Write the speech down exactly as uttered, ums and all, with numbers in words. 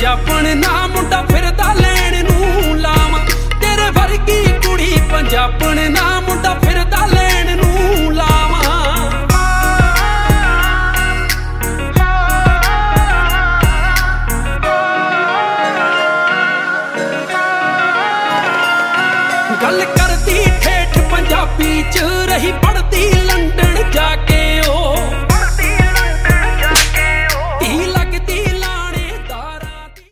ਪੰਜਾਬਣ ਨਾ ਮੁੰਡਾ ਫਿਰਦਾ ਲੈਣ ਨੂੰ ਲਾਵਾਂ। ਤੇਰੇ ਵਰਗੀ ਕੁੜੀ ਪੰਜਾਬਣ ਨਾ ਮੁੰਡਾ ਫਿਰਦਾ ਲੈਣ ਨੂੰ ਲਾਵਾਂ। ਗੱਲ ਕਰਦੀ ਠੇਠ ਪੰਜਾਬੀ ਚ